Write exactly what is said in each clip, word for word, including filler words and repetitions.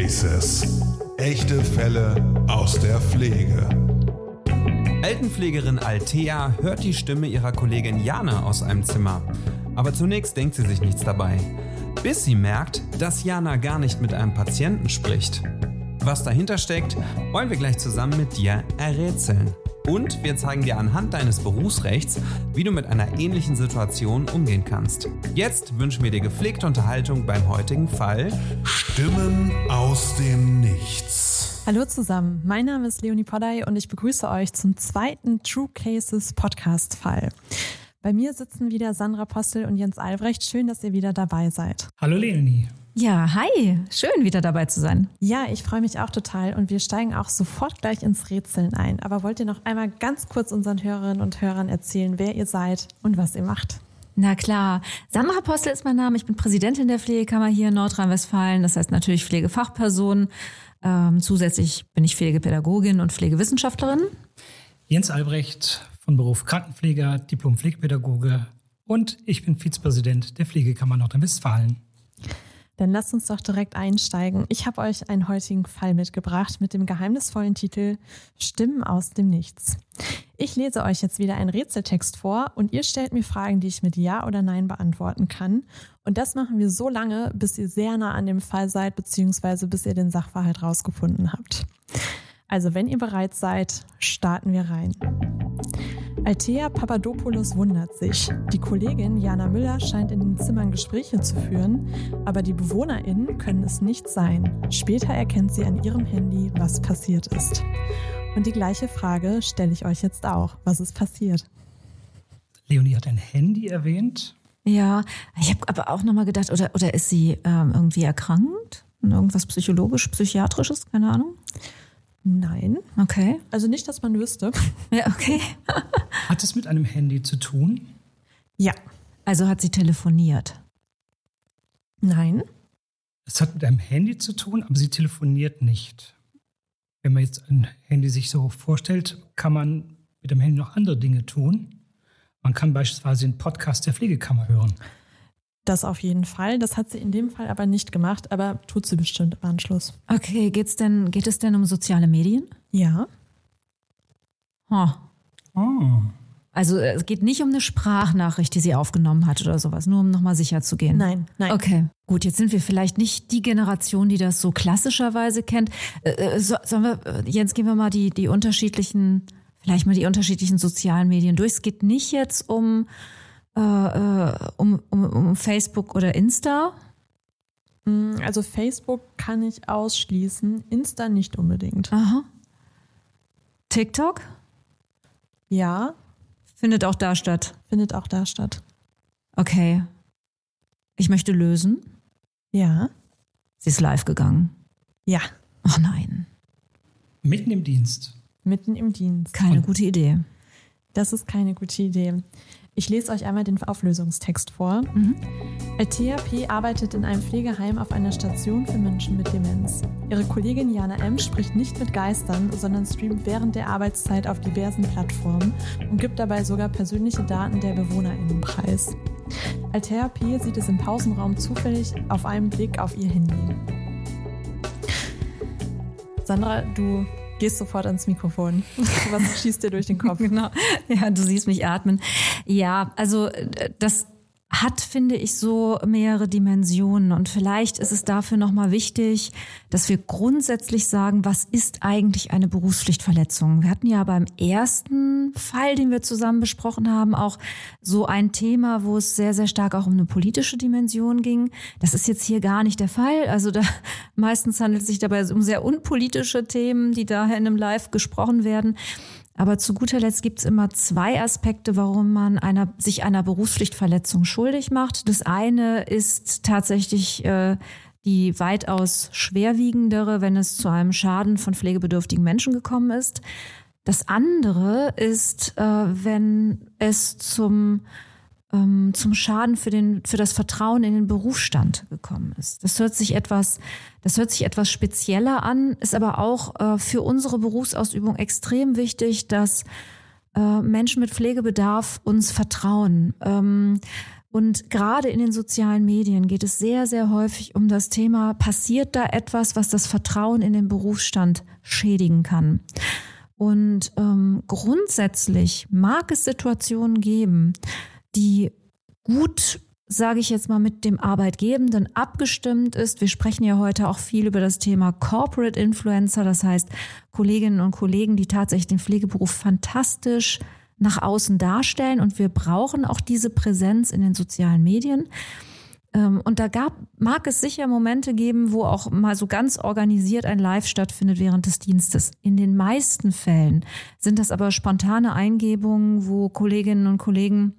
Cases. Echte Fälle aus der Pflege. Altenpflegerin Althea hört die Stimme ihrer Kollegin Jana aus einem Zimmer. Aber zunächst denkt sie sich nichts dabei. Bis sie merkt, dass Jana gar nicht mit einem Patienten spricht. Was dahinter steckt, wollen wir gleich zusammen mit dir errätseln. Und wir zeigen dir anhand deines Berufsrechts, wie du mit einer ähnlichen Situation umgehen kannst. Jetzt wünschen wir dir gepflegte Unterhaltung beim heutigen Fall Stimmen aus dem Nichts. Hallo zusammen, mein Name ist Leonie Poddey und ich begrüße euch zum zweiten True Cases Podcast-Fall. Bei mir sitzen wieder Sandra Postel und Jens Albrecht. Schön, dass ihr wieder dabei seid. Hallo Leonie. Ja, hi. Schön, wieder dabei zu sein. Ja, ich freue mich auch total und wir steigen auch sofort gleich ins Rätseln ein. Aber wollt ihr noch einmal ganz kurz unseren Hörerinnen und Hörern erzählen, wer ihr seid und was ihr macht? Na klar. Sandra Postel ist mein Name. Ich bin Präsidentin der Pflegekammer hier in Nordrhein-Westfalen. Das heißt natürlich Pflegefachperson. Ähm, zusätzlich bin ich Pflegepädagogin und Pflegewissenschaftlerin. Jens Albrecht, von Beruf Krankenpfleger, Diplom-Pflegepädagoge und ich bin Vizepräsident der Pflegekammer Nordrhein-Westfalen. Dann lasst uns doch direkt einsteigen. Ich habe euch einen heutigen Fall mitgebracht mit dem geheimnisvollen Titel Stimmen aus dem Nichts. Ich lese euch jetzt wieder einen Rätseltext vor und ihr stellt mir Fragen, die ich mit Ja oder Nein beantworten kann. Und das machen wir so lange, bis ihr sehr nah an dem Fall seid, beziehungsweise bis ihr den Sachverhalt rausgefunden habt. Also wenn ihr bereit seid, starten wir rein. Althea Papadopoulos wundert sich. Die Kollegin Jana Müller scheint in den Zimmern Gespräche zu führen, aber die BewohnerInnen können es nicht sein. Später erkennt sie an ihrem Handy, was passiert ist. Und die gleiche Frage stelle ich euch jetzt auch. Was ist passiert? Leonie hat ein Handy erwähnt. Ja, ich habe aber auch nochmal gedacht, oder, oder ist sie ähm, irgendwie erkrankt? Irgendwas psychologisch, psychiatrisches? Keine Ahnung. Nein. Okay. Also nicht, dass man wüsste. Ja, okay. Hat es mit einem Handy zu tun? Ja. Also hat sie telefoniert? Nein. Es hat mit einem Handy zu tun, aber sie telefoniert nicht. Wenn man jetzt ein Handy sich so vorstellt, kann man mit dem Handy noch andere Dinge tun. Man kann beispielsweise den Podcast der Pflegekammer hören. Das auf jeden Fall. Das hat sie in dem Fall aber nicht gemacht, aber tut sie bestimmt im Anschluss. Okay, geht's denn, geht es denn um soziale Medien? Ja. Oh. Oh. Also es geht nicht um eine Sprachnachricht, die sie aufgenommen hat oder sowas, nur um nochmal sicher zu gehen. Nein, nein. Okay, gut, jetzt sind wir vielleicht nicht die Generation, die das so klassischerweise kennt. Äh, so, sollen wir, Jens, gehen wir mal die, die unterschiedlichen, vielleicht mal die unterschiedlichen sozialen Medien durch. Es geht nicht jetzt um Um, um, um Facebook oder Insta? Also Facebook kann ich ausschließen, Insta nicht unbedingt. Aha. TikTok? Ja. Findet auch da statt? Findet auch da statt. Okay. Ich möchte lösen? Ja. Sie ist live gegangen? Ja. Ach nein. Mitten im Dienst? Mitten im Dienst. Keine Und gute Idee. Das ist keine gute Idee. Ich lese euch einmal den Auflösungstext vor. Mhm. Althea P. arbeitet in einem Pflegeheim auf einer Station für Menschen mit Demenz. Ihre Kollegin Jana M. spricht nicht mit Geistern, sondern streamt während der Arbeitszeit auf diversen Plattformen und gibt dabei sogar persönliche Daten der BewohnerInnen preis. Althea P. sieht es im Pausenraum zufällig auf einen Blick auf ihr Handy. Sandra, du gehst sofort ans Mikrofon. Was schießt dir durch den Kopf? Genau. Ja, du siehst mich atmen. Ja, also das hat, finde ich, so mehrere Dimensionen. Und vielleicht ist es dafür nochmal wichtig, dass wir grundsätzlich sagen, was ist eigentlich eine Berufspflichtverletzung? Wir hatten ja beim ersten Fall, den wir zusammen besprochen haben, auch so ein Thema, wo es sehr, sehr stark auch um eine politische Dimension ging. Das ist jetzt hier gar nicht der Fall. Also da meistens handelt es sich dabei um sehr unpolitische Themen, die daher in einem Live gesprochen werden. Aber zu guter Letzt gibt es immer zwei Aspekte, warum man einer, sich einer Berufspflichtverletzung schuldig macht. Das eine ist tatsächlich äh, die weitaus schwerwiegendere, wenn es zu einem Schaden von pflegebedürftigen Menschen gekommen ist. Das andere ist, äh, wenn es zum ähm, zum Schaden für den für das Vertrauen in den Berufsstand gekommen ist. Das hört sich etwas das hört sich etwas spezieller an, ist aber auch äh, für unsere Berufsausübung extrem wichtig, dass äh, Menschen mit Pflegebedarf uns vertrauen. Ähm, Und gerade in den sozialen Medien geht es sehr, sehr häufig um das Thema, passiert da etwas, was das Vertrauen in den Berufsstand schädigen kann? Und ähm, grundsätzlich mag es Situationen geben, die gut, sage ich jetzt mal, mit dem Arbeitgebenden abgestimmt ist. Wir sprechen ja heute auch viel über das Thema Corporate Influencer, das heißt Kolleginnen und Kollegen, die tatsächlich den Pflegeberuf fantastisch nach außen darstellen, und wir brauchen auch diese Präsenz in den sozialen Medien. Und da gab, mag es sicher Momente geben, wo auch mal so ganz organisiert ein Live stattfindet während des Dienstes. In den meisten Fällen sind das aber spontane Eingebungen, wo Kolleginnen und Kollegen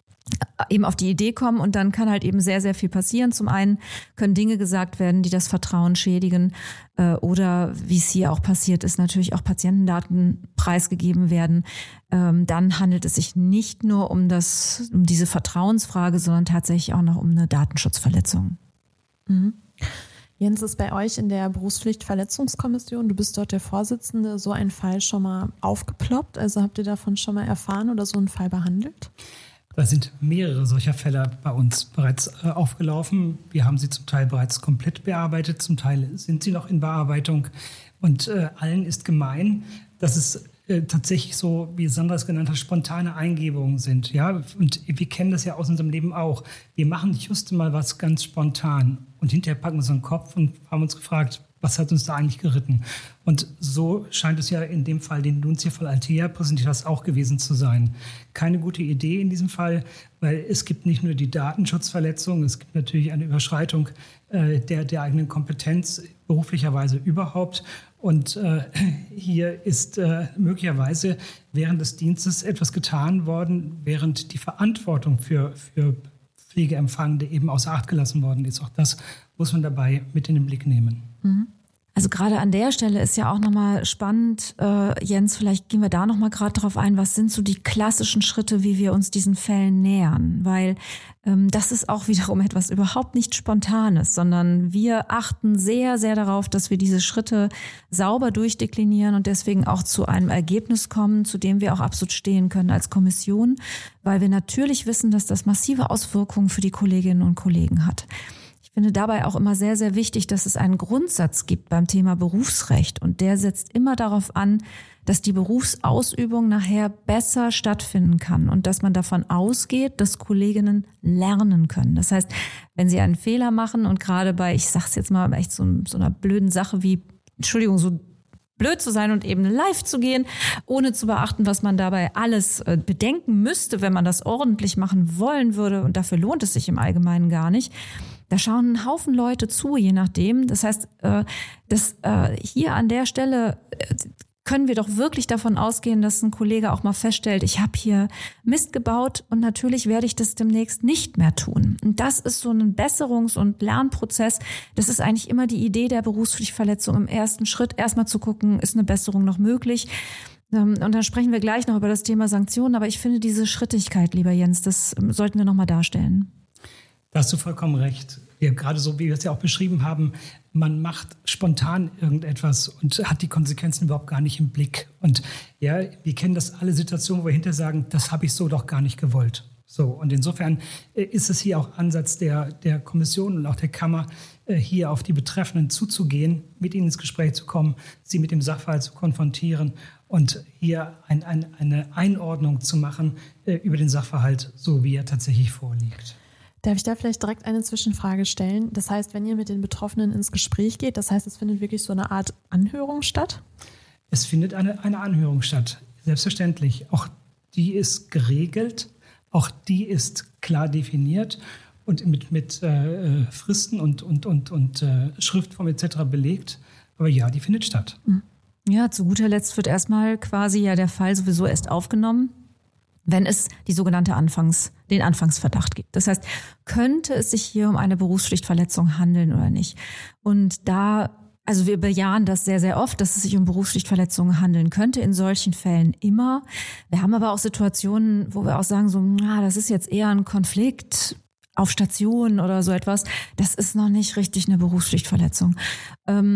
eben auf die Idee kommen, und dann kann halt eben sehr, sehr viel passieren. Zum einen können Dinge gesagt werden, die das Vertrauen schädigen, äh, oder wie es hier auch passiert ist, natürlich auch Patientendaten preisgegeben werden. Ähm, dann handelt es sich nicht nur um das, um diese Vertrauensfrage, sondern tatsächlich auch noch um eine Datenschutzverletzung. Mhm. Jens, ist bei euch in der Berufspflichtverletzungskommission, du bist dort der Vorsitzende, so ein Fall schon mal aufgeploppt? Also habt ihr davon schon mal erfahren oder so einen Fall behandelt? Da sind mehrere solcher Fälle bei uns bereits äh, aufgelaufen. Wir haben sie zum Teil bereits komplett bearbeitet, zum Teil sind sie noch in Bearbeitung. Und äh, allen ist gemein, dass es äh, tatsächlich so, wie Sandra es genannt hat, spontane Eingebungen sind. Ja? Und wir kennen das ja aus unserem Leben auch. Wir machen just mal was ganz spontan und hinterher packen wir uns den Kopf und haben uns gefragt, was hat uns da eigentlich geritten? Und so scheint es ja in dem Fall, den du uns hier von Altea präsentiert hast, auch gewesen zu sein. Keine gute Idee in diesem Fall, weil es gibt nicht nur die Datenschutzverletzung, es gibt natürlich eine Überschreitung äh, der, der eigenen Kompetenz, beruflicherweise überhaupt. Und äh, hier ist äh, möglicherweise während des Dienstes etwas getan worden, während die Verantwortung für, für Pflegeempfangende eben außer Acht gelassen worden ist. Auch das muss man dabei mit in den Blick nehmen. Also gerade an der Stelle ist ja auch nochmal spannend, äh, Jens, vielleicht gehen wir da nochmal gerade drauf ein, was sind so die klassischen Schritte, wie wir uns diesen Fällen nähern, weil ähm, das ist auch wiederum etwas überhaupt nicht Spontanes, sondern wir achten sehr, sehr darauf, dass wir diese Schritte sauber durchdeklinieren und deswegen auch zu einem Ergebnis kommen, zu dem wir auch absolut stehen können als Kommission, weil wir natürlich wissen, dass das massive Auswirkungen für die Kolleginnen und Kollegen hat. Ich finde dabei auch immer sehr, sehr wichtig, dass es einen Grundsatz gibt beim Thema Berufsrecht, und der setzt immer darauf an, dass die Berufsausübung nachher besser stattfinden kann und dass man davon ausgeht, dass Kolleginnen lernen können. Das heißt, wenn sie einen Fehler machen und gerade bei, ich sag's jetzt mal, echt so, so einer blöden Sache wie, Entschuldigung, so blöd zu sein und eben live zu gehen, ohne zu beachten, was man dabei alles bedenken müsste, wenn man das ordentlich machen wollen würde, und dafür lohnt es sich im Allgemeinen gar nicht. Da schauen ein Haufen Leute zu, je nachdem. Das heißt, dass hier an der Stelle können wir doch wirklich davon ausgehen, dass ein Kollege auch mal feststellt, ich habe hier Mist gebaut und natürlich werde ich das demnächst nicht mehr tun. Und das ist so ein Besserungs- und Lernprozess. Das ist eigentlich immer die Idee der Berufspflichtverletzung im ersten Schritt. Erstmal zu gucken, ist eine Besserung noch möglich? Und dann sprechen wir gleich noch über das Thema Sanktionen. Aber ich finde diese Schrittigkeit, lieber Jens, das sollten wir nochmal darstellen. Da hast du vollkommen recht. Ja, gerade so, wie wir es ja auch beschrieben haben, man macht spontan irgendetwas und hat die Konsequenzen überhaupt gar nicht im Blick. Und ja, wir kennen das alle Situationen, wo wir hinterher sagen, das habe ich so doch gar nicht gewollt. So, und insofern ist es hier auch Ansatz der, der Kommission und auch der Kammer, hier auf die Betreffenden zuzugehen, mit ihnen ins Gespräch zu kommen, sie mit dem Sachverhalt zu konfrontieren und hier ein, ein, eine Einordnung zu machen über den Sachverhalt, so wie er tatsächlich vorliegt. Darf ich da vielleicht direkt eine Zwischenfrage stellen? Das heißt, wenn ihr mit den Betroffenen ins Gespräch geht, das heißt, es findet wirklich so eine Art Anhörung statt? Es findet eine, eine Anhörung statt, selbstverständlich. Auch die ist geregelt, auch die ist klar definiert und mit, mit äh, Fristen und, und, und, und äh, Schriftform et cetera belegt. Aber ja, die findet statt. Ja, zu guter Letzt wird erstmal quasi ja der Fall sowieso erst aufgenommen, wenn es die sogenannte Anfangs, den Anfangsverdacht gibt. Das heißt, könnte es sich hier um eine Berufspflichtverletzung handeln oder nicht? Und da, also wir bejahen das sehr, sehr oft, dass es sich um Berufspflichtverletzungen handeln könnte, in solchen Fällen immer. Wir haben aber auch Situationen, wo wir auch sagen, so, na, das ist jetzt eher ein Konflikt auf Station oder so etwas. Das ist noch nicht richtig eine Berufspflichtverletzung. Ähm,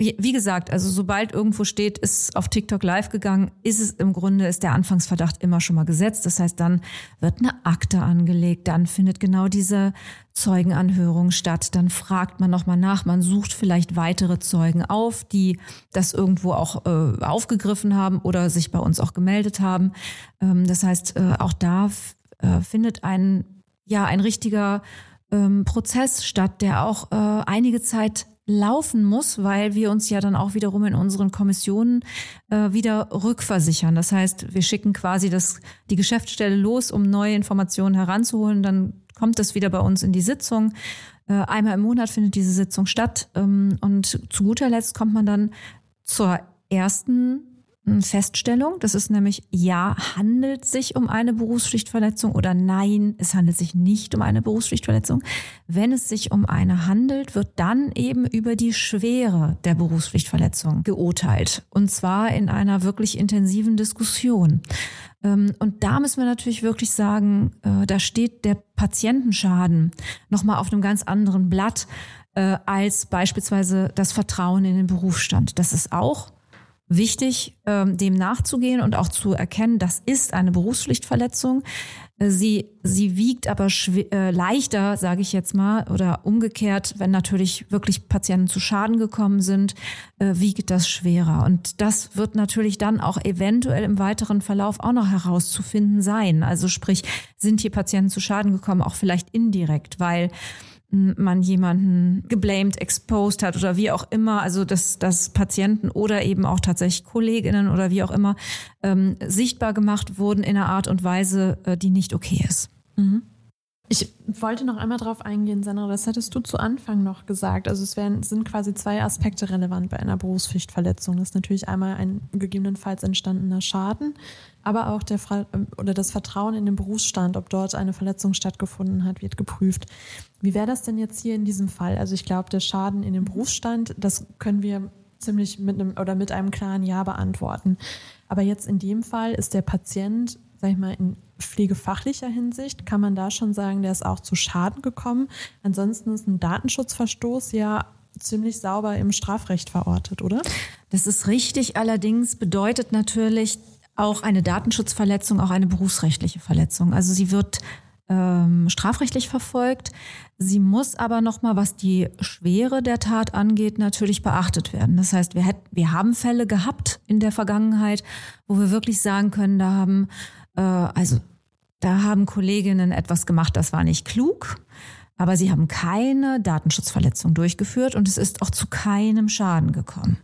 wie, wie gesagt, also sobald irgendwo steht, ist auf TikTok live gegangen, ist es im Grunde, ist der Anfangsverdacht immer schon mal gesetzt. Das heißt, dann wird eine Akte angelegt, dann findet genau diese Zeugenanhörung statt, dann fragt man nochmal nach, man sucht vielleicht weitere Zeugen auf, die das irgendwo auch äh, aufgegriffen haben oder sich bei uns auch gemeldet haben. Ähm, das heißt, äh, auch da äh, findet ein, ja, ein richtiger ähm, Prozess statt, der auch äh, einige Zeit laufen muss, weil wir uns ja dann auch wiederum in unseren Kommissionen äh, wieder rückversichern. Das heißt, wir schicken quasi das, die Geschäftsstelle los, um neue Informationen heranzuholen. Dann kommt das wieder bei uns in die Sitzung. Äh, einmal im Monat findet diese Sitzung statt. Ähm, und zu guter Letzt kommt man dann zur ersten Feststellung. Das ist nämlich, ja, handelt sich um eine Berufspflichtverletzung oder nein, es handelt sich nicht um eine Berufspflichtverletzung. Wenn es sich um eine handelt, wird dann eben über die Schwere der Berufspflichtverletzung geurteilt. Und zwar in einer wirklich intensiven Diskussion. Und da müssen wir natürlich wirklich sagen, da steht der Patientenschaden nochmal auf einem ganz anderen Blatt als beispielsweise das Vertrauen in den Berufsstand. Das ist auch wichtig, dem nachzugehen und auch zu erkennen, das ist eine Berufspflichtverletzung. Sie, sie wiegt aber schw- äh, leichter, sage ich jetzt mal, oder umgekehrt, wenn natürlich wirklich Patienten zu Schaden gekommen sind, äh, wiegt das schwerer. Und das wird natürlich dann auch eventuell im weiteren Verlauf auch noch herauszufinden sein. Also sprich, sind hier Patienten zu Schaden gekommen, auch vielleicht indirekt, weil man jemanden geblamed, exposed hat oder wie auch immer, also dass, dass Patienten oder eben auch tatsächlich Kolleginnen oder wie auch immer ähm, sichtbar gemacht wurden in einer Art und Weise, äh, die nicht okay ist. Mhm. Ich wollte noch einmal drauf eingehen, Sandra, das hattest du zu Anfang noch gesagt. Also es werden, sind quasi zwei Aspekte relevant bei einer Berufspflichtverletzung. Das ist natürlich einmal ein gegebenenfalls entstandener Schaden, aber auch der oder das Vertrauen in den Berufsstand, ob dort eine Verletzung stattgefunden hat, wird geprüft. Wie wäre das denn jetzt hier in diesem Fall? Also ich glaube, der Schaden in den Berufsstand, das können wir ziemlich mit einem oder mit einem klaren Ja beantworten. Aber jetzt in dem Fall ist der Patient, sag ich mal, in pflegefachlicher Hinsicht, kann man da schon sagen, der ist auch zu Schaden gekommen. Ansonsten ist ein Datenschutzverstoß ja ziemlich sauber im Strafrecht verortet, oder? Das ist richtig. Allerdings bedeutet natürlich auch eine Datenschutzverletzung auch eine berufsrechtliche Verletzung. Also sie wird ähm, strafrechtlich verfolgt. Sie muss aber nochmal, was die Schwere der Tat angeht, natürlich beachtet werden. Das heißt, wir, hätten, wir haben Fälle gehabt in der Vergangenheit, wo wir wirklich sagen können, da haben äh, also da haben Kolleginnen etwas gemacht, das war nicht klug, aber sie haben keine Datenschutzverletzung durchgeführt und es ist auch zu keinem Schaden gekommen.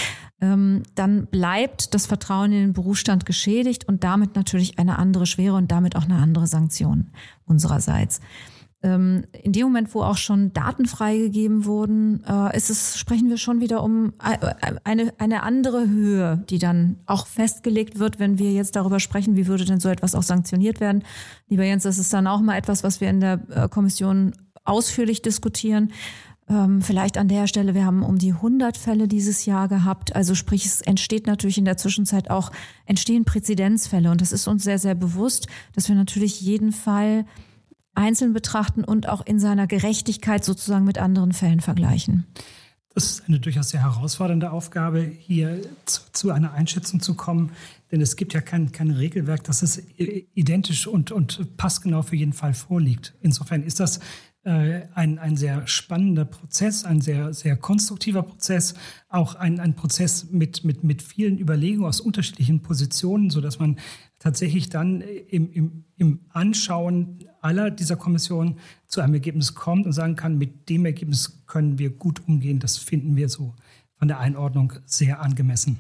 Ähm, dann bleibt das Vertrauen in den Berufsstand geschädigt und damit natürlich eine andere Schwere und damit auch eine andere Sanktion unsererseits. Ähm, in dem Moment, wo auch schon Daten freigegeben wurden, äh, ist es, sprechen wir schon wieder um eine, eine andere Höhe, die dann auch festgelegt wird, wenn wir jetzt darüber sprechen, wie würde denn so etwas auch sanktioniert werden. Lieber Jens, das ist dann auch mal etwas, was wir in der äh, Kommission ausführlich diskutieren. Ähm, vielleicht an der Stelle, wir haben um die hundert Fälle dieses Jahr gehabt. Also sprich, es entsteht natürlich in der Zwischenzeit auch, entstehen Präzedenzfälle. Und das ist uns sehr, sehr bewusst, dass wir natürlich jeden Fall einzeln betrachten und auch in seiner Gerechtigkeit sozusagen mit anderen Fällen vergleichen. Das ist eine durchaus sehr herausfordernde Aufgabe, hier zu, zu einer Einschätzung zu kommen. Denn es gibt ja kein, kein Regelwerk, das es identisch und, und passgenau für jeden Fall vorliegt. Insofern ist das äh, ein, ein sehr spannender Prozess, ein sehr, sehr konstruktiver Prozess, auch ein, ein Prozess mit, mit, mit vielen Überlegungen aus unterschiedlichen Positionen, sodass man tatsächlich dann im, im, im Anschauen aller dieser Kommissionen zu einem Ergebnis kommt und sagen kann, mit dem Ergebnis können wir gut umgehen. Das finden wir so von der Einordnung sehr angemessen.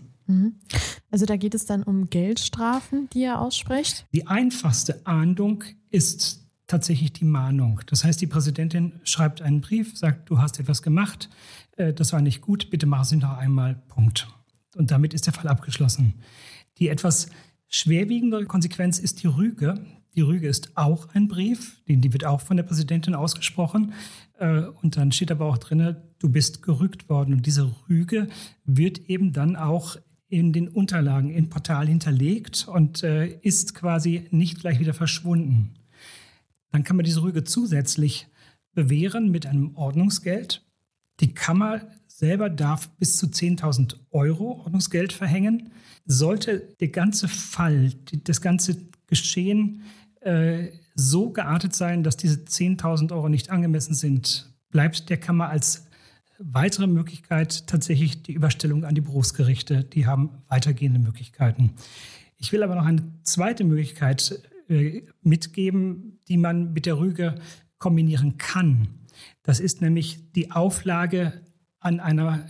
Also da geht es dann um Geldstrafen, die er ausspricht? Die einfachste Ahndung ist tatsächlich die Mahnung. Das heißt, die Präsidentin schreibt einen Brief, sagt, du hast etwas gemacht, das war nicht gut, bitte mach es noch einmal, Punkt. Und damit ist der Fall abgeschlossen. Die etwas schwerwiegende Konsequenz ist die Rüge. Die Rüge ist auch ein Brief, die wird auch von der Präsidentin ausgesprochen. Und dann steht aber auch drin, du bist gerügt worden. Und diese Rüge wird eben dann auch in den Unterlagen im Portal hinterlegt und ist quasi nicht gleich wieder verschwunden. Dann kann man diese Rüge zusätzlich bewähren mit einem Ordnungsgeld. Die Kammer selber darf bis zu zehntausend Euro Ordnungsgeld verhängen. Sollte der ganze Fall, die, das ganze Geschehen äh, so geartet sein, dass diese zehntausend Euro nicht angemessen sind, bleibt der Kammer als weitere Möglichkeit tatsächlich die Überstellung an die Berufsgerichte. Die haben weitergehende Möglichkeiten. Ich will aber noch eine zweite Möglichkeit äh, mitgeben, die man mit der Rüge kombinieren kann. Das ist nämlich die Auflage, an einer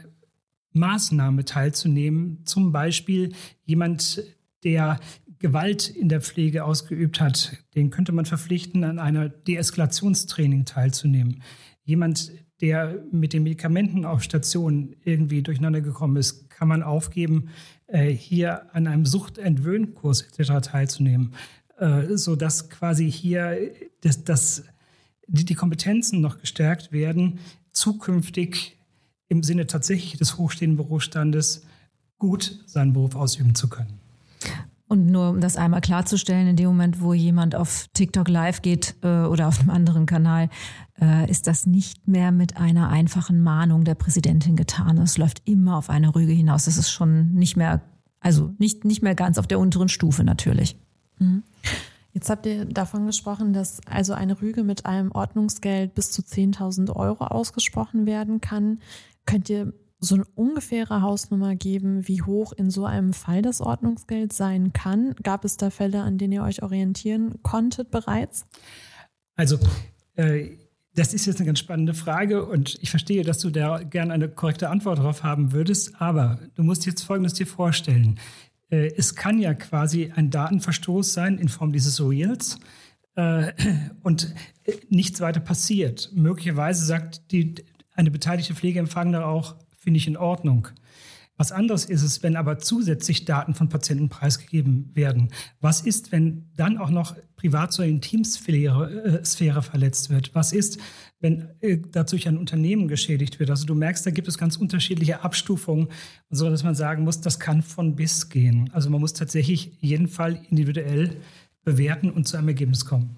Maßnahme teilzunehmen. Zum Beispiel jemand, der Gewalt in der Pflege ausgeübt hat, den könnte man verpflichten, an einer Deeskalationstraining teilzunehmen. Jemand, der mit den Medikamenten auf Station irgendwie durcheinander gekommen ist, kann man aufgeben, äh, hier an einem Suchtentwöhnkurs et cetera teilzunehmen, äh, sodass quasi hier das, das, die, die Kompetenzen noch gestärkt werden, zukünftig im Sinne tatsächlich des hochstehenden Berufsstandes gut seinen Beruf ausüben zu können. Und nur um das einmal klarzustellen, in dem Moment, wo jemand auf TikTok live geht äh, oder auf einem anderen Kanal, äh, ist das nicht mehr mit einer einfachen Mahnung der Präsidentin getan. Es läuft immer auf eine Rüge hinaus. Das ist schon nicht mehr, also nicht, nicht mehr ganz auf der unteren Stufe natürlich. Mhm. Jetzt habt ihr davon gesprochen, dass also eine Rüge mit einem Ordnungsgeld bis zu zehntausend Euro ausgesprochen werden kann. Könnt ihr so eine ungefähre Hausnummer geben, wie hoch in so einem Fall das Ordnungsgeld sein kann? Gab es da Fälle, an denen ihr euch orientieren konntet bereits? Also äh, das ist jetzt eine ganz spannende Frage und ich verstehe, dass du da gerne eine korrekte Antwort darauf haben würdest, aber du musst jetzt Folgendes dir vorstellen. Äh, es kann ja quasi ein Datenverstoß sein in Form dieses Reels äh, und nichts weiter passiert. Möglicherweise sagt die eine beteiligte Pflegeempfangende auch, finde ich in Ordnung. Was anderes ist es, wenn aber zusätzlich Daten von Patienten preisgegeben werden. Was ist, wenn dann auch noch Privat- oder Intimsphäre äh, Sphäre verletzt wird? Was ist, wenn äh, dadurch ein Unternehmen geschädigt wird? Also du merkst, da gibt es ganz unterschiedliche Abstufungen, so dass man sagen muss, das kann von bis gehen. Also man muss tatsächlich jeden Fall individuell bewerten und zu einem Ergebnis kommen.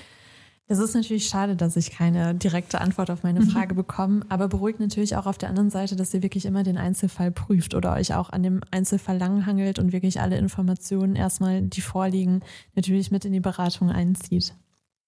Es ist natürlich schade, dass ich keine direkte Antwort auf meine Frage bekomme, aber beruhigt natürlich auch auf der anderen Seite, dass ihr wirklich immer den Einzelfall prüft oder euch auch an dem Einzelfall langhangelt und wirklich alle Informationen erstmal, die vorliegen, natürlich mit in die Beratung einzieht.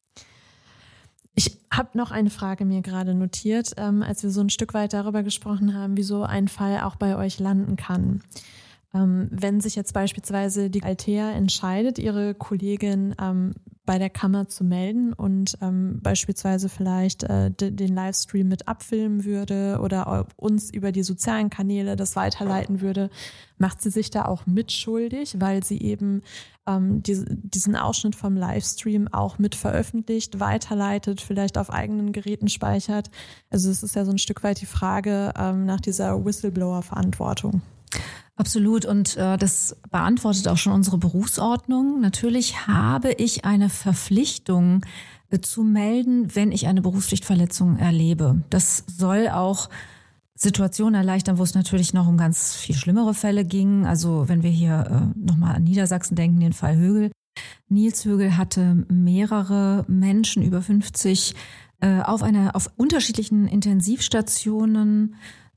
Ich habe noch eine Frage mir gerade notiert, ähm, als wir so ein Stück weit darüber gesprochen haben, wie so ein Fall auch bei euch landen kann. Ähm, wenn sich jetzt beispielsweise die Altea entscheidet, ihre Kollegin ähm, bei der Kammer zu melden und ähm, beispielsweise vielleicht äh, de- den Livestream mit abfilmen würde oder uns über die sozialen Kanäle das weiterleiten würde, macht sie sich da auch mitschuldig, weil sie eben ähm, die, diesen Ausschnitt vom Livestream auch mit veröffentlicht, weiterleitet, vielleicht auf eigenen Geräten speichert. Also es ist ja so ein Stück weit die Frage ähm, nach dieser Whistleblower-Verantwortung. Absolut. Und äh, das beantwortet auch schon unsere Berufsordnung. Natürlich habe ich eine Verpflichtung äh, zu melden, wenn ich eine Berufspflichtverletzung erlebe. Das soll auch Situationen erleichtern, wo es natürlich noch um ganz viel schlimmere Fälle ging. Also wenn wir hier äh, nochmal an Niedersachsen denken, den Fall Högel. Nils Högel hatte mehrere Menschen über fünfzig äh, auf einer auf unterschiedlichen Intensivstationen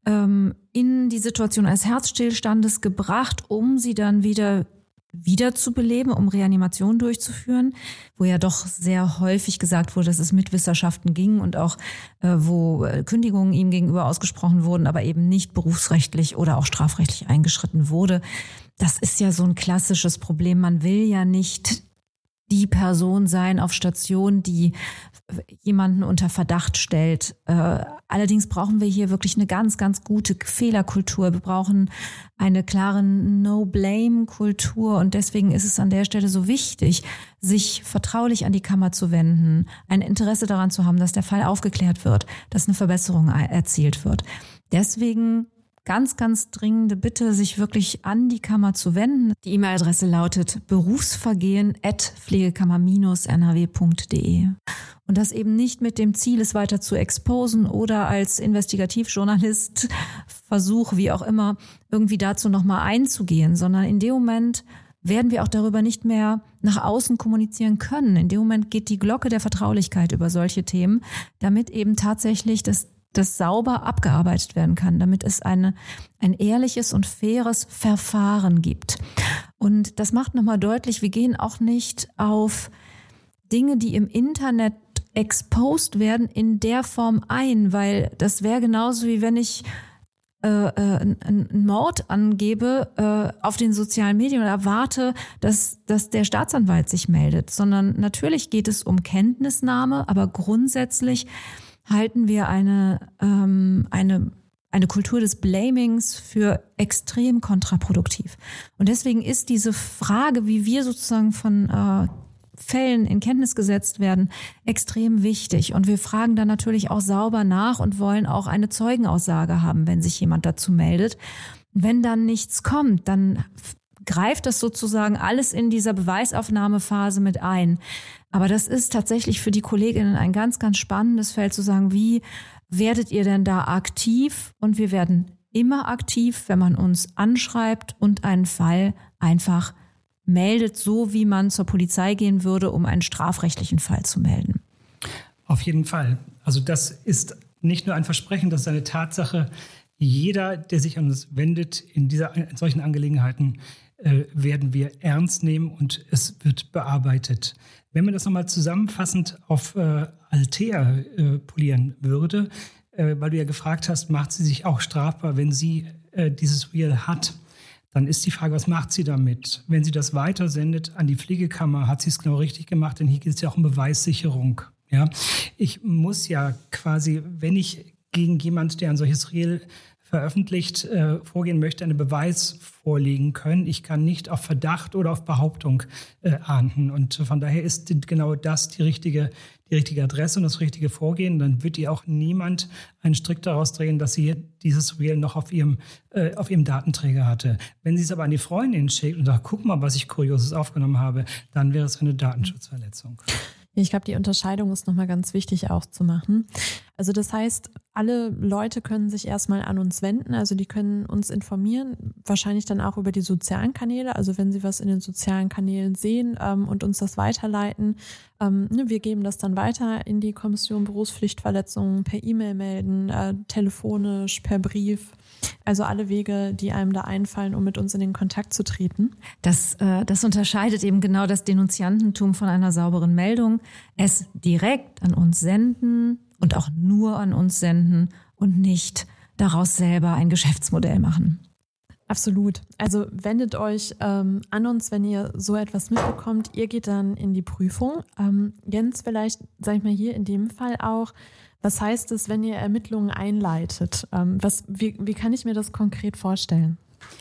in die Situation eines Herzstillstandes gebracht, um sie dann wieder wiederzubeleben, um Reanimation durchzuführen, wo ja doch sehr häufig gesagt wurde, dass es mit Wissenschaften ging und auch äh, wo Kündigungen ihm gegenüber ausgesprochen wurden, aber eben nicht berufsrechtlich oder auch strafrechtlich eingeschritten wurde. Das ist ja so ein klassisches Problem. Man will ja nicht die Person sein auf Station, die jemanden unter Verdacht stellt. Äh, allerdings brauchen wir hier wirklich eine ganz, ganz gute Fehlerkultur. Wir brauchen eine klare No-Blame-Kultur und deswegen ist es an der Stelle so wichtig, sich vertraulich an die Kammer zu wenden, ein Interesse daran zu haben, dass der Fall aufgeklärt wird, dass eine Verbesserung erzielt wird. Deswegen ganz, ganz dringende Bitte, sich wirklich an die Kammer zu wenden. Die E-Mail-Adresse lautet berufsvergehen at pflegekammer Bindestrich n h w punkt d e. Und das eben nicht mit dem Ziel, es weiter zu exposen oder als Investigativjournalist Versuch, wie auch immer, irgendwie dazu nochmal einzugehen, sondern in dem Moment werden wir auch darüber nicht mehr nach außen kommunizieren können. In dem Moment geht die Glocke der Vertraulichkeit über solche Themen, damit eben tatsächlich das das sauber abgearbeitet werden kann, damit es eine, ein ehrliches und faires Verfahren gibt. Und das macht nochmal deutlich, wir gehen auch nicht auf Dinge, die im Internet exposed werden, in der Form ein, weil das wäre genauso wie wenn ich äh, äh, einen Mord angebe äh, auf den sozialen Medien und erwarte, dass, dass der Staatsanwalt sich meldet, sondern natürlich geht es um Kenntnisnahme, aber grundsätzlich halten wir eine, ähm, eine, eine Kultur des Blamings für extrem kontraproduktiv. Und deswegen ist diese Frage, wie wir sozusagen von äh, Fällen in Kenntnis gesetzt werden, extrem wichtig. Und wir fragen dann natürlich auch sauber nach und wollen auch eine Zeugenaussage haben, wenn sich jemand dazu meldet. Wenn dann nichts kommt, dann greift das sozusagen alles in dieser Beweisaufnahmephase mit ein. Aber das ist tatsächlich für die Kolleginnen ein ganz, ganz spannendes Feld zu sagen, wie werdet ihr denn da aktiv? Und wir werden immer aktiv, wenn man uns anschreibt und einen Fall einfach meldet, so wie man zur Polizei gehen würde, um einen strafrechtlichen Fall zu melden. Auf jeden Fall. Also das ist nicht nur ein Versprechen, das ist eine Tatsache. Jeder, der sich an uns wendet, in, dieser, in solchen Angelegenheiten, äh, werden wir ernst nehmen und es wird bearbeitet. Wenn man das nochmal zusammenfassend auf äh, Althea äh, polieren würde, äh, weil du ja gefragt hast, macht sie sich auch strafbar, wenn sie äh, dieses Reel hat, dann ist die Frage, was macht sie damit? Wenn sie das weitersendet an die Pflegekammer, hat sie es genau richtig gemacht, denn hier geht es ja auch um Beweissicherung. Ja? Ich muss ja quasi, wenn ich gegen jemand, der ein solches Reel veröffentlicht, äh, vorgehen möchte, einen Beweis vorlegen können. Ich kann nicht auf Verdacht oder auf Behauptung äh, ahnden. Und von daher ist genau das die richtige, die richtige Adresse und das richtige Vorgehen. Dann wird ihr auch niemand einen Strick daraus drehen, dass sie dieses Reel noch auf ihrem, äh, auf ihrem Datenträger hatte. Wenn sie es aber an die Freundin schickt und sagt, guck mal, was ich Kurioses aufgenommen habe, dann wäre es eine Datenschutzverletzung. Ich glaube, die Unterscheidung ist nochmal ganz wichtig auch zu machen. Also das heißt, alle Leute können sich erstmal an uns wenden, also die können uns informieren, wahrscheinlich dann auch über die sozialen Kanäle, also wenn sie was in den sozialen Kanälen sehen ähm, und uns das weiterleiten. Ähm, ne, wir geben das dann weiter in die Kommission Berufspflichtverletzungen, per E-Mail melden, äh, telefonisch, per Brief. Also alle Wege, die einem da einfallen, um mit uns in den Kontakt zu treten. Das, äh, das unterscheidet eben genau das Denunziantentum von einer sauberen Meldung. Es direkt an uns senden und auch nur an uns senden und nicht daraus selber ein Geschäftsmodell machen. Absolut. Also wendet euch ähm, an uns, wenn ihr so etwas mitbekommt. Ihr geht dann in die Prüfung. Ähm, Jens, vielleicht, sag ich mal hier in dem Fall auch, was heißt es, wenn ihr Ermittlungen einleitet? Ähm, was, wie, wie kann ich mir das konkret vorstellen?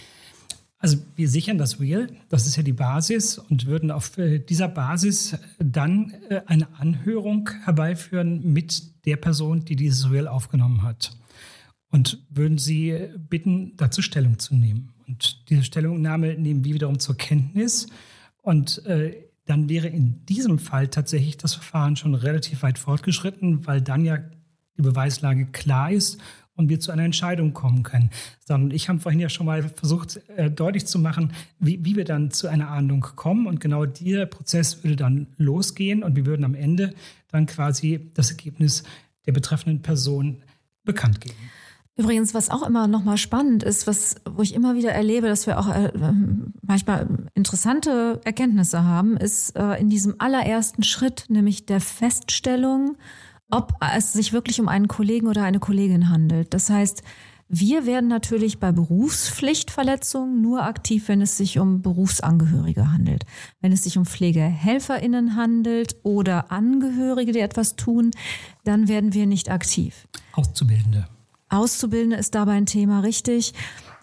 Also wir sichern das Reel, das ist ja die Basis, und würden auf dieser Basis dann eine Anhörung herbeiführen mit der Person, die dieses Reel aufgenommen hat. Und würden sie bitten, dazu Stellung zu nehmen. Und diese Stellungnahme nehmen wir wiederum zur Kenntnis. Und äh, dann wäre in diesem Fall tatsächlich das Verfahren schon relativ weit fortgeschritten, weil dann ja die Beweislage klar ist und wir zu einer Entscheidung kommen können. Und ich habe vorhin ja schon mal versucht, äh, deutlich zu machen, wie, wie wir dann zu einer Ahndung kommen. Und genau dieser Prozess würde dann losgehen und wir würden am Ende dann quasi das Ergebnis der betreffenden Person bekannt geben. Übrigens, was auch immer nochmal spannend ist, was, wo ich immer wieder erlebe, dass wir auch äh, manchmal interessante Erkenntnisse haben, ist äh, in diesem allerersten Schritt, nämlich der Feststellung, ob es sich wirklich um einen Kollegen oder eine Kollegin handelt. Das heißt, wir werden natürlich bei Berufspflichtverletzungen nur aktiv, wenn es sich um Berufsangehörige handelt. Wenn es sich um PflegehelferInnen handelt oder Angehörige, die etwas tun, dann werden wir nicht aktiv. Auszubildende. Auszubildende ist dabei ein Thema, richtig.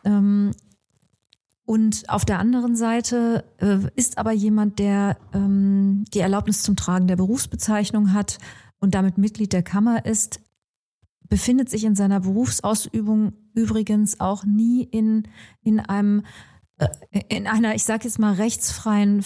Und auf der anderen Seite ist aber jemand, der die Erlaubnis zum Tragen der Berufsbezeichnung hat und damit Mitglied der Kammer ist, befindet sich in seiner Berufsausübung übrigens auch nie in, in einem, in einer, ich sage jetzt mal, rechtsfreien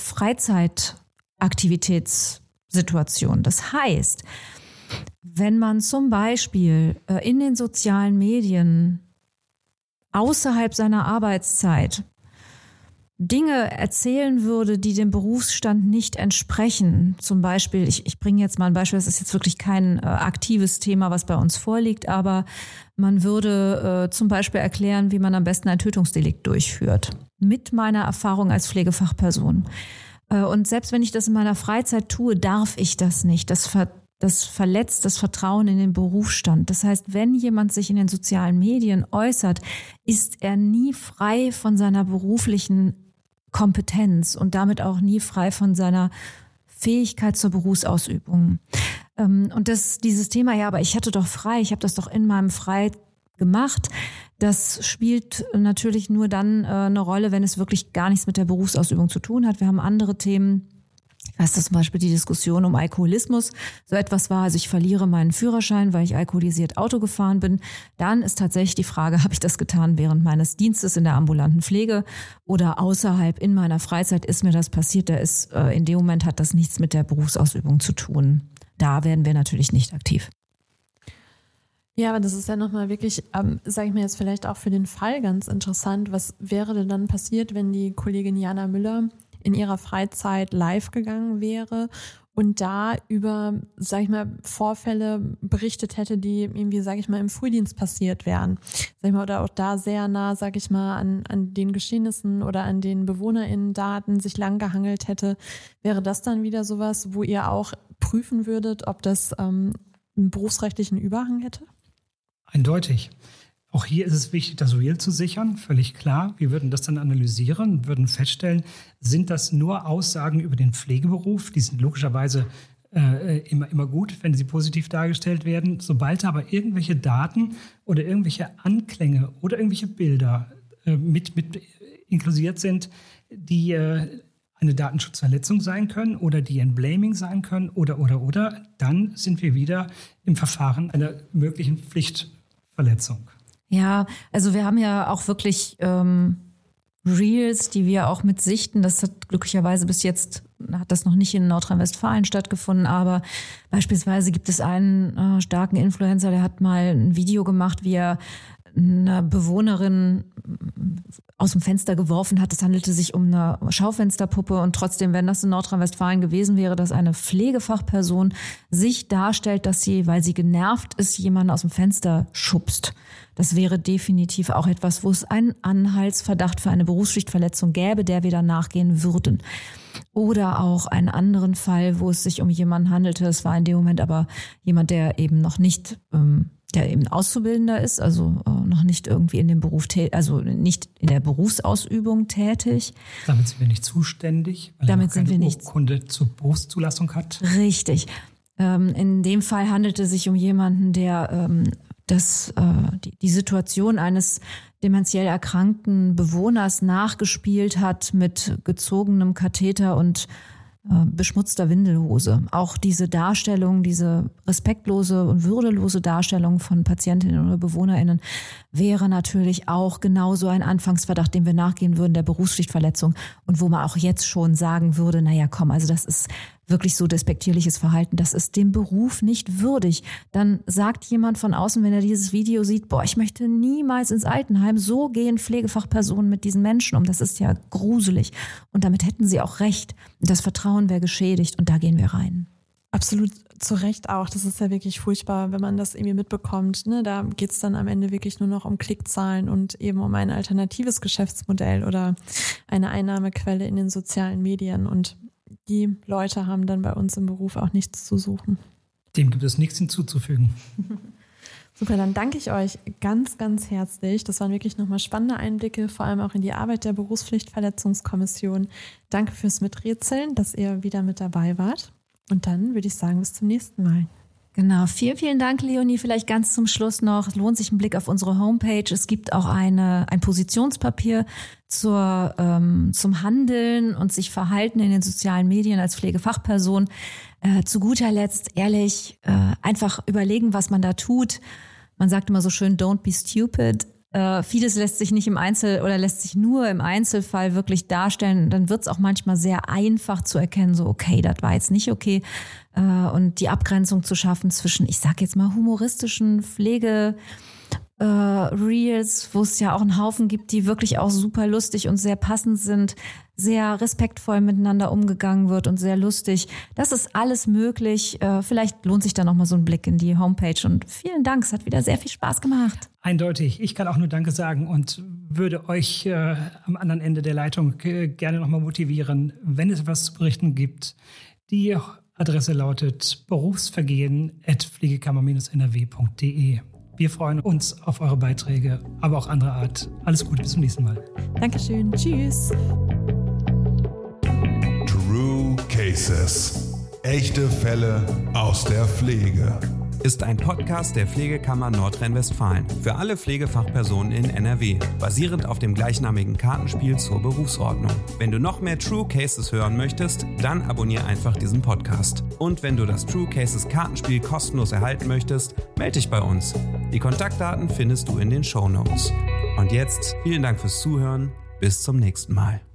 Freizeitaktivitätssituation. Das heißt, wenn man zum Beispiel in den sozialen Medien außerhalb seiner Arbeitszeit Dinge erzählen würde, die dem Berufsstand nicht entsprechen. Zum Beispiel, ich, ich bringe jetzt mal ein Beispiel, das ist jetzt wirklich kein äh, aktives Thema, was bei uns vorliegt, aber man würde äh, zum Beispiel erklären, wie man am besten ein Tötungsdelikt durchführt. Mit meiner Erfahrung als Pflegefachperson. Äh, und selbst wenn ich das in meiner Freizeit tue, darf ich das nicht. Das ver Das verletzt das Vertrauen in den Berufsstand. Das heißt, wenn jemand sich in den sozialen Medien äußert, ist er nie frei von seiner beruflichen Kompetenz und damit auch nie frei von seiner Fähigkeit zur Berufsausübung. Und das, dieses Thema, ja, aber ich hatte doch frei, ich habe das doch in meinem Frei gemacht, das spielt natürlich nur dann eine Rolle, wenn es wirklich gar nichts mit der Berufsausübung zu tun hat. Wir haben andere Themen. Dass das zum Beispiel die Diskussion um Alkoholismus so etwas war, also ich verliere meinen Führerschein, weil ich alkoholisiert Auto gefahren bin, dann ist tatsächlich die Frage, habe ich das getan während meines Dienstes in der ambulanten Pflege oder außerhalb in meiner Freizeit ist mir das passiert, da ist, äh, in dem Moment hat das nichts mit der Berufsausübung zu tun. Da werden wir natürlich nicht aktiv. Ja, aber das ist ja nochmal wirklich, ähm, sage ich mir jetzt vielleicht auch für den Fall ganz interessant, was wäre denn dann passiert, wenn die Kollegin Jana Müller in ihrer Freizeit live gegangen wäre und da über, sag ich mal, Vorfälle berichtet hätte, die irgendwie, sag ich mal, im Frühdienst passiert wären. Sag ich mal, oder auch da sehr nah, sag ich mal, an, an den Geschehnissen oder an den BewohnerInnen-Daten sich lang gehangelt hätte. Wäre das dann wieder sowas, wo ihr auch prüfen würdet, ob das ähm, einen berufsrechtlichen Überhang hätte? Eindeutig. Auch hier ist es wichtig, das Real zu sichern, völlig klar. Wir würden das dann analysieren, würden feststellen, sind das nur Aussagen über den Pflegeberuf? Die sind logischerweise äh, immer, immer gut, wenn sie positiv dargestellt werden. Sobald aber irgendwelche Daten oder irgendwelche Anklänge oder irgendwelche Bilder äh, mit, mit inklusiert sind, die äh, eine Datenschutzverletzung sein können oder die ein Blaming sein können oder, oder, oder, dann sind wir wieder im Verfahren einer möglichen Pflichtverletzung. Ja, also wir haben ja auch wirklich ähm, Reels, die wir auch mit sichten. Das hat glücklicherweise bis jetzt, hat das noch nicht in Nordrhein-Westfalen stattgefunden, aber beispielsweise gibt es einen äh, starken Influencer, der hat mal ein Video gemacht, wie er eine Bewohnerin aus dem Fenster geworfen hat. Es handelte sich um eine Schaufensterpuppe und trotzdem, wenn das in Nordrhein-Westfalen gewesen wäre, dass eine Pflegefachperson sich darstellt, dass sie, weil sie genervt ist, jemanden aus dem Fenster schubst. Das wäre definitiv auch etwas, wo es einen Anhaltsverdacht für eine Berufspflichtverletzung gäbe, der wir dann nachgehen würden. Oder auch einen anderen Fall, wo es sich um jemanden handelte. Es war in dem Moment aber jemand, der eben noch nicht ähm, der eben Auszubildender ist, also äh, noch nicht irgendwie in dem Beruf, tä- also nicht in der Berufsausübung tätig. Damit sind wir nicht zuständig, weil Damit er noch keine sind wir nicht Urkunde zur Berufszulassung hat. Richtig. Ähm, in dem Fall handelte es sich um jemanden, der ähm, das, äh, die, die Situation eines dementiell erkrankten Bewohners nachgespielt hat mit gezogenem Katheter und beschmutzter Windelhose. Auch diese Darstellung, diese respektlose und würdelose Darstellung von Patientinnen oder BewohnerInnen wäre natürlich auch genauso ein Anfangsverdacht, dem wir nachgehen würden, der Berufspflichtverletzung und wo man auch jetzt schon sagen würde, naja komm, also das ist wirklich so despektierliches Verhalten, das ist dem Beruf nicht würdig. Dann sagt jemand von außen, wenn er dieses Video sieht, boah, ich möchte niemals ins Altenheim, so gehen Pflegefachpersonen mit diesen Menschen um, das ist ja gruselig. Und damit hätten sie auch recht. Das Vertrauen wäre geschädigt und da gehen wir rein. Absolut zu Recht auch. Das ist ja wirklich furchtbar, wenn man das irgendwie mitbekommt. Ne? Da geht es dann am Ende wirklich nur noch um Klickzahlen und eben um ein alternatives Geschäftsmodell oder eine Einnahmequelle in den sozialen Medien. Und die Leute haben dann bei uns im Beruf auch nichts zu suchen. Dem gibt es nichts hinzuzufügen. Super, dann danke ich euch ganz, ganz herzlich. Das waren wirklich nochmal spannende Einblicke, vor allem auch in die Arbeit der Berufspflichtverletzungskommission. Danke fürs Miträtseln, dass ihr wieder mit dabei wart. Und dann würde ich sagen, bis zum nächsten Mal. Genau, vielen, vielen Dank, Leonie. Vielleicht ganz zum Schluss noch, es lohnt sich ein Blick auf unsere Homepage. Es gibt auch eine, ein Positionspapier zur, ähm, zum Handeln und sich Verhalten in den sozialen Medien als Pflegefachperson. Äh, zu guter Letzt, ehrlich, äh, einfach überlegen, was man da tut. Man sagt immer so schön, don't be stupid. Äh, vieles lässt sich nicht im Einzel- oder lässt sich nur im Einzelfall wirklich darstellen. Dann wird es auch manchmal sehr einfach zu erkennen, so okay, das war jetzt nicht okay. Äh, und die Abgrenzung zu schaffen zwischen, ich sag jetzt mal, humoristischen Pflege äh, Reels, wo es ja auch einen Haufen gibt, die wirklich auch super lustig und sehr passend sind, sehr respektvoll miteinander umgegangen wird und sehr lustig. Das ist alles möglich. Äh, vielleicht lohnt sich da nochmal so ein Blick in die Homepage. Und vielen Dank, es hat wieder sehr viel Spaß gemacht. Eindeutig. Ich kann auch nur Danke sagen und würde euch äh, am anderen Ende der Leitung äh, gerne nochmal motivieren, wenn es was zu berichten gibt. Die Adresse lautet berufsvergehen at pflegekammer Bindestrich n r w punkt d e. Wir freuen uns auf eure Beiträge, aber auch anderer Art. Alles Gute, bis zum nächsten Mal. Dankeschön. Tschüss. True Cases. Echte Fälle aus der Pflege. Ist ein Podcast der Pflegekammer Nordrhein-Westfalen für alle Pflegefachpersonen in N R W, basierend auf dem gleichnamigen Kartenspiel zur Berufsordnung. Wenn du noch mehr True Cases hören möchtest, dann abonniere einfach diesen Podcast. Und wenn du das True Cases Kartenspiel kostenlos erhalten möchtest, melde dich bei uns. Die Kontaktdaten findest du in den Shownotes. Und jetzt vielen Dank fürs Zuhören. Bis zum nächsten Mal.